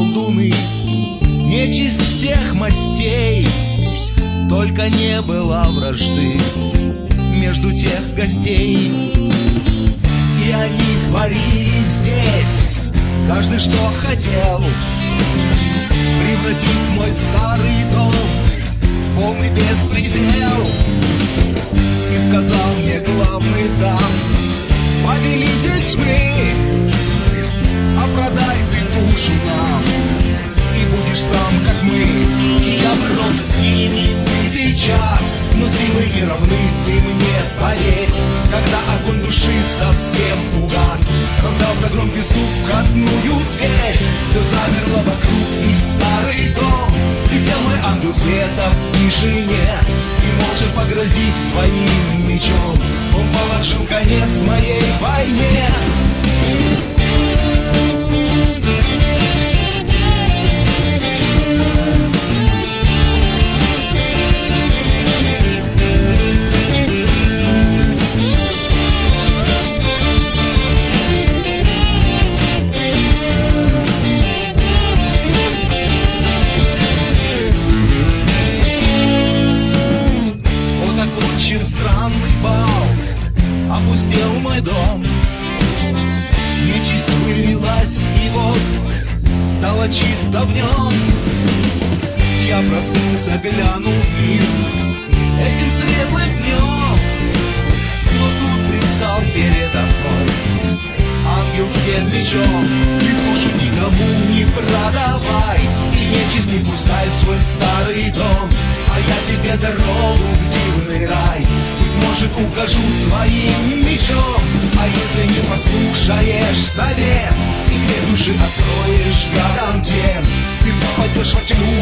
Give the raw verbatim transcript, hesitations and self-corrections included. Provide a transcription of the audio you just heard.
колдуны, нечисть всех мастей. Только не было вражды между тех гостей. И они творили здесь каждый что хотел, превратить мой старый дом в полный беспредел. И сказал мне главный там, повелитель тьмы: а продай ты душу нам, и будешь сам, как мы. И я боролся с ними битый час, но силы не равны, ты мне поверь. Когда огонь души совсем угас, раздался громкий стук в входную дверь. Все замерло вокруг, и старый дом летел мой ангел света в тишине. И молча погрозив своим мечом, он положил конец моей войне. Странный бал опустел мой дом, нечисть вылилась, и вот стало чисто в нем. Я проснулся, глянул в мир этим светлым днем, но тут предстал передо мной ангел с тем мечом. И душу никому не продавай, и нечисть не пускай в свой старый дом, а я тебе дорогу в дивный рай, может, укажу своим мечом. А если не послушаешь совет, и две души откроешь, я дам тем, ты попадешь во тьму